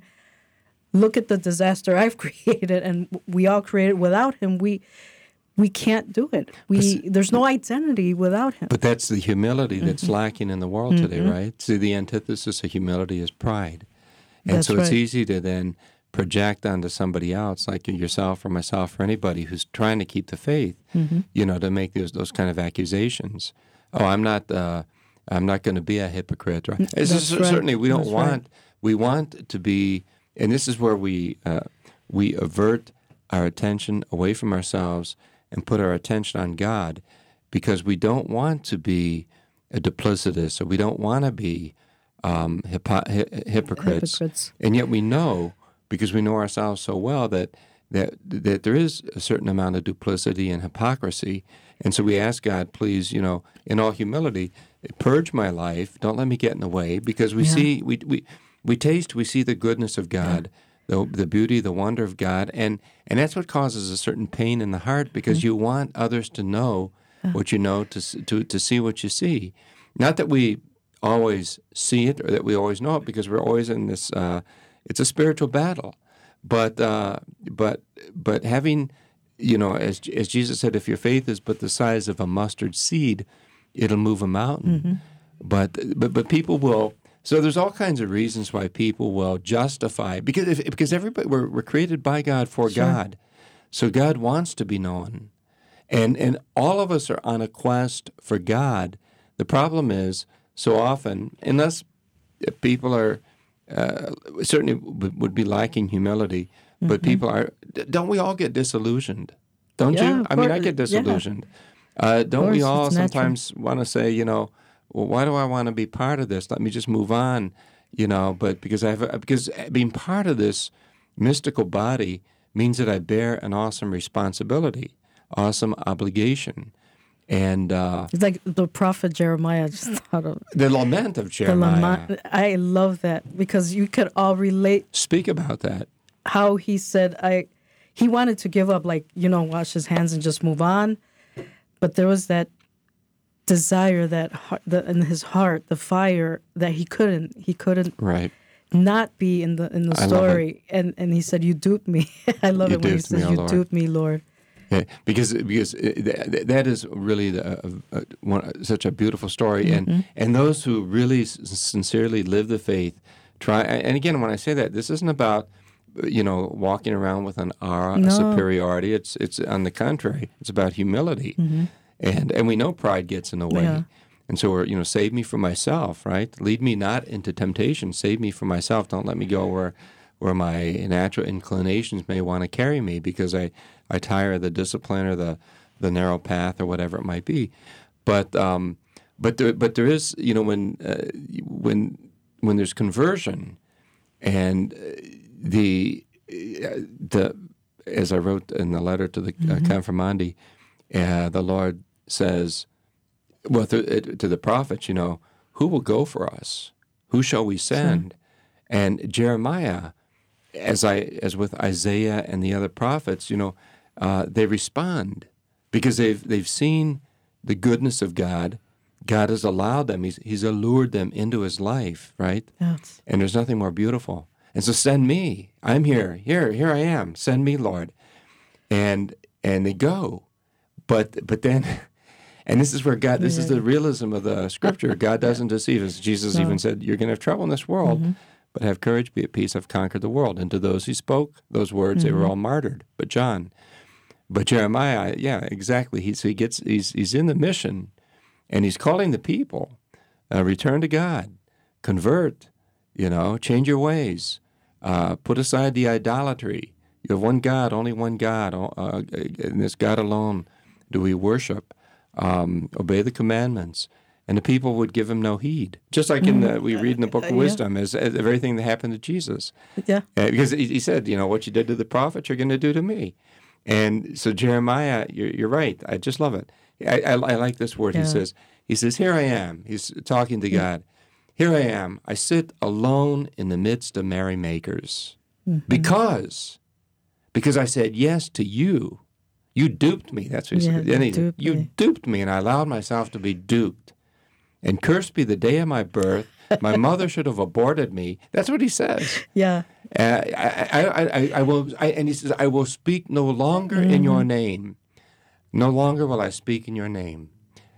look at the disaster I've created, and we all created without Him. We we can't do it. We but, there's no identity without Him. But that's the humility that's mm-hmm. lacking in the world mm-hmm. today, right? See, the antithesis of humility is pride, and that's so right. it's easy to then project onto somebody else, like yourself or myself or anybody who's trying to keep the faith, mm-hmm. you know, to make those those kind of accusations. Oh, I'm not, uh, I'm not going to be a hypocrite. Right? That's right. Certainly, we don't That's want. Right. We want to be, and this is where we uh, we avert our attention away from ourselves and put our attention on God, because we don't want to be a duplicitous, or we don't want to be um, hypo- hi- hypocrites. hypocrites. And yet we know, because we know ourselves so well, that, that that there is a certain amount of duplicity and hypocrisy. And so we ask God, please, you know, in all humility, purge my life. Don't let me get in the way, because we yeah. see, we, we we taste, we see the goodness of God, yeah. the the beauty, the wonder of God. And, and that's what causes a certain pain in the heart, because mm-hmm. you want others to know yeah. what you know, to, to, to see what you see. Not that we always see it or that we always know it, because we're always in this... Uh, It's a spiritual battle, but uh, but but having, you know, as as Jesus said, if your faith is but the size of a mustard seed, it'll move a mountain. Mm-hmm. But but but people will. So there's all kinds of reasons why people will justify, because if, because everybody we're we're created by God for sure. God, so God wants to be known, and and all of us are on a quest for God. The problem is, so often, unless people are. Uh, certainly would be lacking humility, mm-hmm. but people are. Don't we all get disillusioned? Don't yeah, you? I mean, I get disillusioned. Yeah. Uh, don't course, we all sometimes want to say, you know, well, why do I want to be part of this? Let me just move on, you know. But because I have, because being part of this mystical body means that I bear an awesome responsibility, awesome obligation. And uh, it's like the prophet Jeremiah. I just thought of the lament of Jeremiah. Lament, I love that, because you could all relate. Speak about that. How he said, I, he wanted to give up, like, you know, wash his hands and just move on, but there was that desire that heart, the, in his heart, the fire that he couldn't, he couldn't right. not be in the in the I story. And and he said, "You duped me." I love You it when he duped me, says, oh "You Lord." duped me, Lord." Yeah, because because th- that is really the, uh, uh, one, such a beautiful story, Mm-hmm. and and those who really s- sincerely live the faith try. And again, when I say that, this isn't about you know walking around with an aura No. of superiority. It's it's on the contrary. It's about humility, Mm-hmm. and and we know pride gets in the way. Yeah. And so we're, you know, save me from myself, right? Lead me not into temptation. Save me from myself. Don't let me go where where my natural inclinations may want to carry me because I, I tire of the discipline or the, the narrow path or whatever it might be. But um, but there, but there is, you know, when uh, when when there's conversion and the the as I wrote in the letter to the mm-hmm. uh, confirmandi, uh, the Lord says, well, to, to the prophets, you know, who will go for us? Who shall we send? Sure. And Jeremiah, as I as with Isaiah and the other prophets, you know, uh, they respond because they've they've seen the goodness of God. God has allowed them. He's He's allured them into His life, right? Yes. And there's nothing more beautiful. And so send me. I'm here. Here, here I am. Send me, Lord. And and they go, but but then. And this is where God, this yeah. is the realism of the Scripture. God doesn't deceive us. Jesus no. even said, you're going to have trouble in this world, mm-hmm. but have courage, be at peace, I've conquered the world. And to those who spoke those words, mm-hmm. they were all martyred, but John. But Jeremiah, yeah, exactly. He, so he gets, he's, he's in the mission, and he's calling the people, uh, return to God, convert, you know, change your ways, uh, put aside the idolatry. You have one God, only one God, uh, and this God alone do we worship. Um, obey the commandments, and the people would give him no heed. Just like in the, we read in the Book of uh, Wisdom, yeah. as, as everything that happened to Jesus. Yeah, uh, because he, he said, you know, what you did to the prophets, you're going to do to me. And so Jeremiah, you're, you're right. I just love it. I, I, I like this word. Yeah. He says, he says, here I am. He's talking to God. Here I am. I sit alone in the midst of merrymakers, mm-hmm. because because I said yes to you. You duped me. That's what he yeah, said. And he, duped you me. duped me, and I allowed myself to be duped. And cursed be the day of my birth. My mother should have aborted me. That's what he says. Yeah. Uh, I, I, I, I will. I, and he says, I will speak no longer mm-hmm. in your name. No longer will I speak in your name.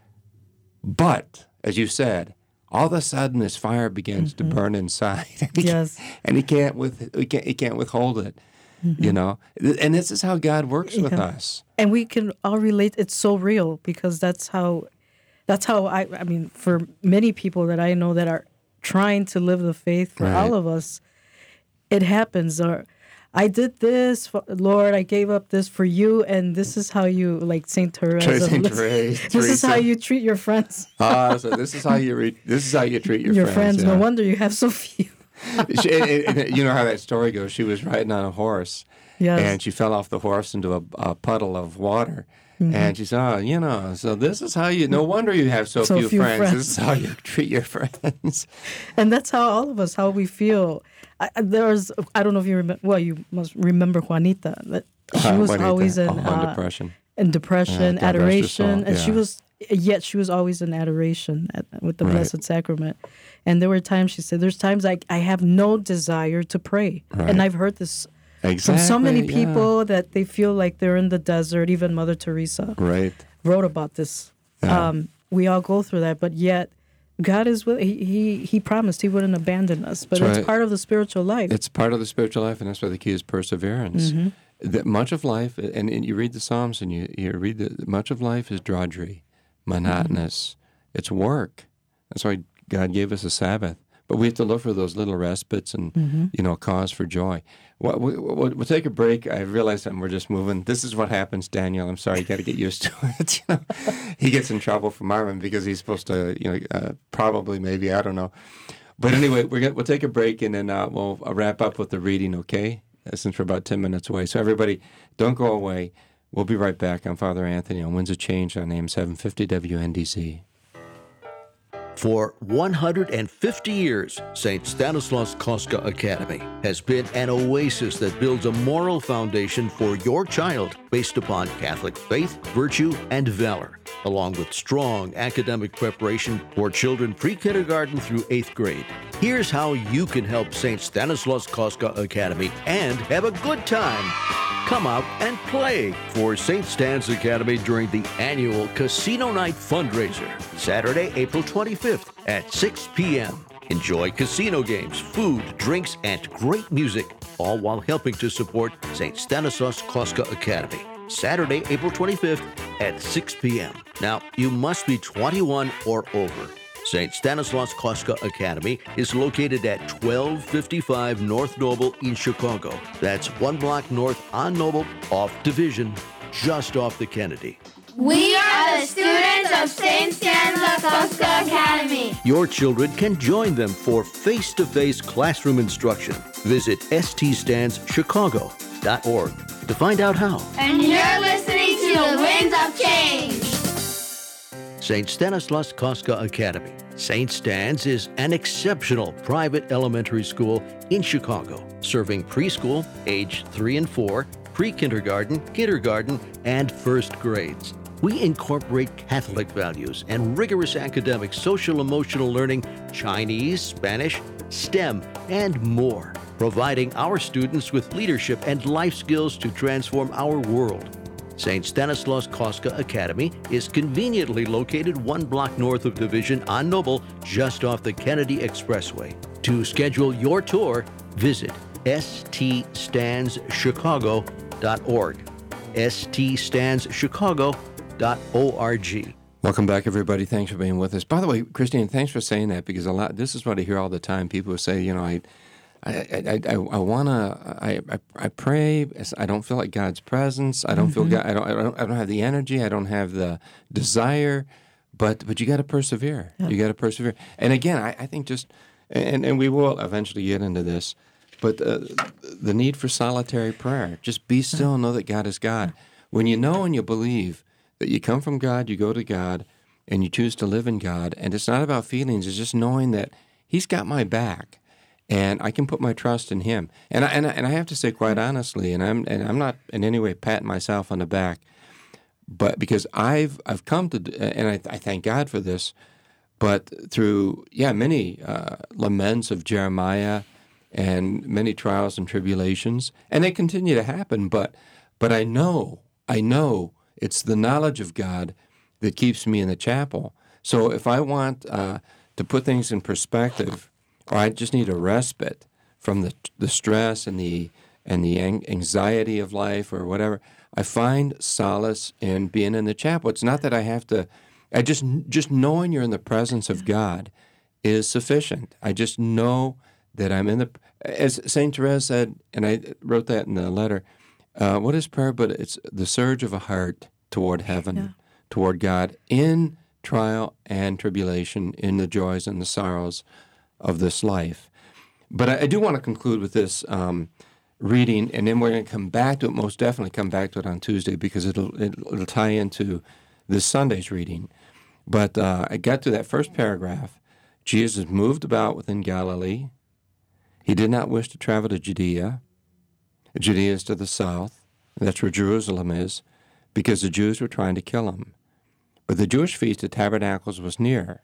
But, as you said, all of a sudden this fire begins mm-hmm. to burn inside. and he yes. Can't, and he can't with he can't he can't withhold it. Mm-hmm. You know, and this is how God works yeah. with us. And we can all relate. It's so real because that's how, that's how I, I mean, for many people that I know that are trying to live the faith, for right. all of us, it happens. Or I did this, for, Lord, I gave up this for you, and this is how you, like Saint Teresa. Saint Teresa. This is how you treat your friends. Ah, so this is how you re- this is how you treat your, your friends. friends. Yeah. No wonder you have so few. she, and, and, you know how that story goes. She was riding on a horse, yes. and she fell off the horse into a, a puddle of water. Mm-hmm. And she said, oh, you know, so this is how you, no wonder you have so, so few, few friends. friends. This is how you treat your friends. And that's how all of us, how we feel. I, there's, I don't know if you remember, well, you must remember Juanita. That she uh, was Juanita. always in, oh, uh, depression. in depression, yeah, adoration. yeah. And she was, yet she was always in adoration at, with the right. Blessed Sacrament. And there were times, she said, there's times I, I have no desire to pray. Right. And I've heard this exactly, from so many yeah. people that they feel like they're in the desert. Even Mother Teresa right. wrote about this. Yeah. Um, we all go through that, but yet God is with, he, he He promised He wouldn't abandon us. But that's it's right. part of the spiritual life. It's part of the spiritual life, and that's why the key is perseverance. Mm-hmm. That much of life, and, and you read the Psalms, and you, you read that much of life is drudgery, monotonous. Mm-hmm. It's work. That's why God gave us a Sabbath. But we have to look for those little respites and, mm-hmm. you know, cause for joy. We'll, we'll, we'll take a break. I realize that we're just moving. This is what happens, Daniel. I'm sorry. You got to get used to it. You know? He gets in trouble from Marvin because he's supposed to, you know, uh, probably, maybe, I don't know. But anyway, we're gonna, we'll take a break, and then uh, we'll uh, wrap up with the reading, okay? Uh, since we're about ten minutes away. So everybody, don't go away. We'll be right back. I'm Father Anthony on Winds of Change on A M seven fifty W N D Z. For one hundred fifty years, Saint Stanislaus Kostka Academy has been an oasis that builds a moral foundation for your child based upon Catholic faith, virtue, and valor, along with strong academic preparation for children pre-kindergarten through eighth grade. Here's how you can help Saint Stanislaus Kostka Academy and have a good time. Come out and play for Saint Stan's Academy during the annual Casino Night fundraiser, Saturday, April twenty-fifth at six p.m. Enjoy casino games, food, drinks, and great music, all while helping to support Saint Stanislaus Kostka Academy, Saturday, April twenty-fifth at six p.m. Now, you must be twenty-one or over. Saint Stanislaus Kostka Academy is located at twelve fifty-five North Noble in Chicago. That's one block north on Noble, off Division, just off the Kennedy. We are the students of Saint Stanislaus Kostka Academy. Your children can join them for face-to-face classroom instruction. Visit s t stans chicago dot org to find out how. And you're listening to the Winds of Change. Saint Stanislaus Kostka Academy. Saint Stan's is an exceptional private elementary school in Chicago, serving preschool, age three and four, pre-kindergarten, kindergarten, and first grades. We incorporate Catholic values and rigorous academic social-emotional learning, Chinese, Spanish, STEM, and more, providing our students with leadership and life skills to transform our world. Saint Stanislaus Kostka Academy is conveniently located one block north of Division on Noble, just off the Kennedy Expressway. To schedule your tour, visit s t stans chicago dot org. s t stans chicago dot org. Welcome back, everybody. Thanks for being with us. By the way, Christine, thanks for saying that, because a lot. This is what I hear all the time. People say, you know, I. I I I, I wanna I, I I pray. I don't feel like God's presence. I don't mm-hmm. feel God. I don't, I don't I don't have the energy. I don't have the desire. But but you got to persevere. Yeah. You got to persevere. And again, I, I think just and and we will eventually get into this. But uh, the need for solitary prayer. Just be still and know that God is God. When you know and you believe that you come from God, you go to God, and you choose to live in God. And it's not about feelings. It's just knowing that He's got my back. And I can put my trust in Him. And I, and I, and I have to say quite honestly, and I'm and I'm not in any way patting myself on the back, but because I've I've come to, and I, I thank God for this, but through yeah many uh, laments of Jeremiah and many trials and tribulations, and they continue to happen. But but I know I know it's the knowledge of God that keeps me in the chapel. So if I want uh, to put things in perspective, or I just need a respite from the the stress and the and the anxiety of life or whatever, I find solace in being in the chapel. It's not that I have to. I just just knowing you're in the presence of God is sufficient. I just know that I'm in the. As Saint Therese said, and I wrote that in the letter. Uh, what is prayer? But it's the surge of a heart toward heaven, yeah. toward God, in trial and tribulation, in the joys and the sorrows of this life. But I, I do want to conclude with this um, reading, and then we're going to come back to it, most definitely come back to it on Tuesday, because it'll, it'll, it'll tie into this Sunday's reading. But uh, I got to that first paragraph. Jesus moved about within Galilee. He did not wish to travel to Judea. Judea is to the south, and that's where Jerusalem is, because the Jews were trying to kill him. But the Jewish Feast of Tabernacles was near.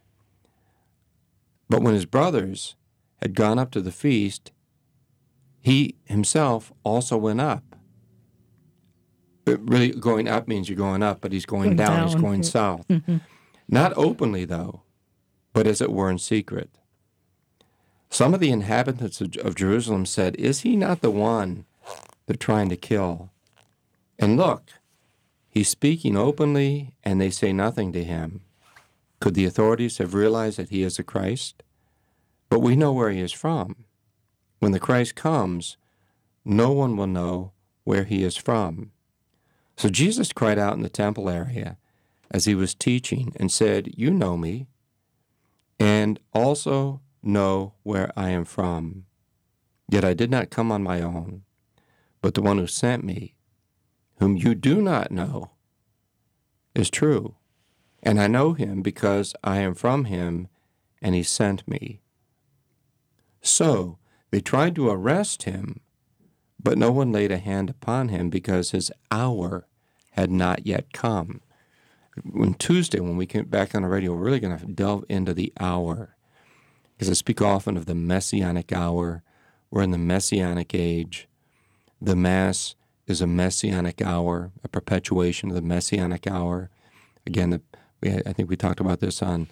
But when his brothers had gone up to the feast, he himself also went up. But really, going up means you're going up, but he's going, going down, down, he's going south. Mm-hmm. Not openly, though, but as it were in secret. Some of the inhabitants of, of Jerusalem said, "Is he not the one they're trying to kill? And look, he's speaking openly, and they say nothing to him. Could the authorities have realized that he is the Christ? But we know where he is from. When the Christ comes, no one will know where he is from." So Jesus cried out in the temple area as he was teaching and said, "You know me, and also know where I am from. Yet I did not come on my own, but the one who sent me, whom you do not know, is true. And I know him because I am from him, and he sent me. So they tried to arrest him, but no one laid a hand upon him because his hour had not yet come. On Tuesday, when we get back on the radio, we're really going to delve into the hour, because I speak often of the Messianic hour. We're in the Messianic age. The Mass is a Messianic hour, a perpetuation of the Messianic hour. Again, the, we, I think we talked about this on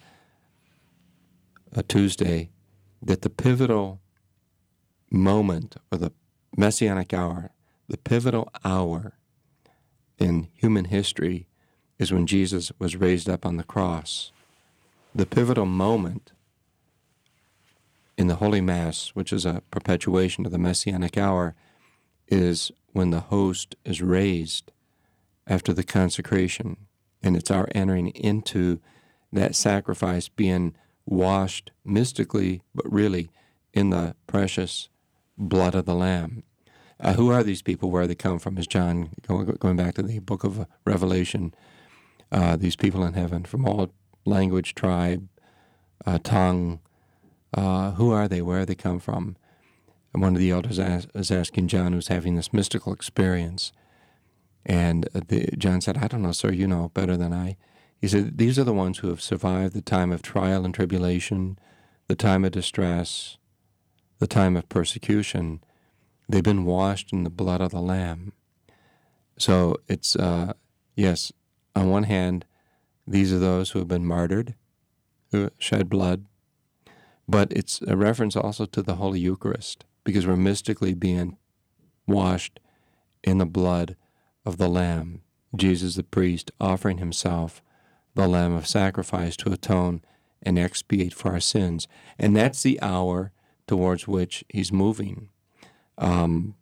a Tuesday, that the pivotal moment, or the Messianic hour, the pivotal hour in human history is when Jesus was raised up on the cross. The pivotal moment in the Holy Mass, which is a perpetuation of the Messianic hour, is when the host is raised after the consecration, and it's our entering into that sacrifice, being washed mystically, but really in the precious blood of the Lamb. Uh, who are these people? Where they come from? Is John, going back to the book of Revelation, uh, these people in heaven from all language, tribe, uh, tongue, uh, who are they? Where do they come from? And one of the elders ask, is asking John, who's having this mystical experience. And the, John said, I don't know, sir, you know better than I. He said, these are the ones who have survived the time of trial and tribulation, the time of distress, the time of persecution. They've been washed in the blood of the Lamb. So it's, uh, yes, on one hand, these are those who have been martyred, who shed blood, but it's a reference also to the Holy Eucharist, because we're mystically being washed in the blood of the Lamb. Jesus the priest offering himself, the Lamb of sacrifice, to atone and expiate for our sins. And that's the hour towards which he's moving. Um,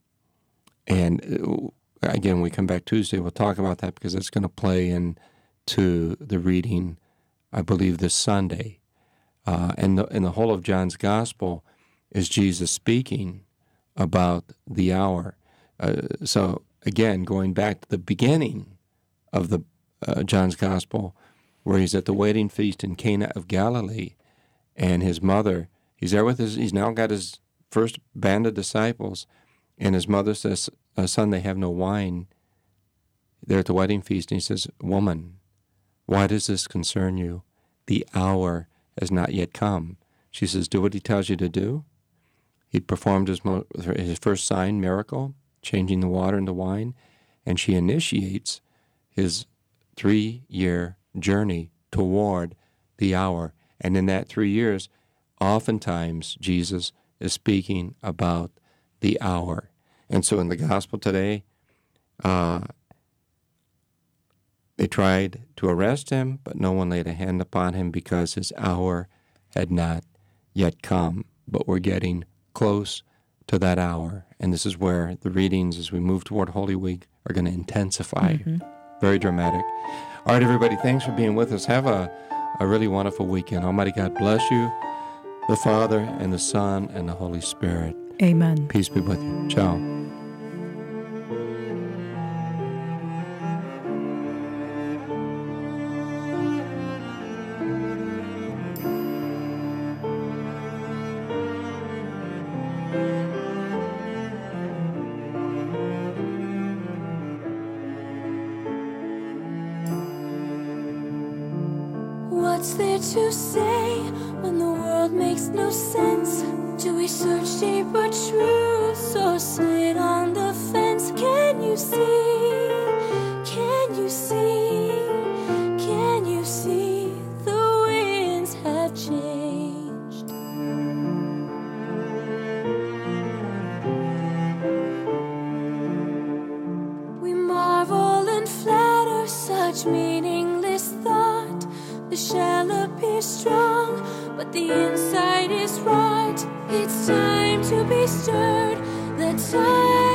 and again, when we come back Tuesday, we'll talk about that, because it's going to play into the reading, I believe, this Sunday. Uh, and, the, and the whole of John's Gospel is Jesus speaking about the hour. Uh, so again, going back to the beginning of the uh, John's Gospel, where he's at the wedding feast in Cana of Galilee, and his mother, he's there with his, he's now got his first band of disciples, and his mother says, uh, son, they have no wine. They're at the wedding feast, and he says, woman, why does this concern you? The hour has not yet come. She says, do what he tells you to do. He performed his, mo- his first sign, miracle, changing the water into wine, and she initiates his three-year journey toward the hour. And in that three years, oftentimes Jesus is speaking about the hour. And so in the gospel today, uh, they tried to arrest him, but no one laid a hand upon him because his hour had not yet come. But we're getting close to that hour. And this is where the readings, as we move toward Holy Week, are going to intensify. Mm-hmm. Very dramatic. All right, everybody, thanks for being with us. Have a, a really wonderful weekend. Almighty God bless you, the Father, and the Son, and the Holy Spirit. Amen. Peace be with you. Ciao. What's there to say when the world makes no sense? Do we search deeper truths or sit on the fence? Can you see? Can you see? Can you see the winds have changed? We marvel and flatter such meaningless thought. The shell appears strong, but the inside is rot. It's time to be stirred. The time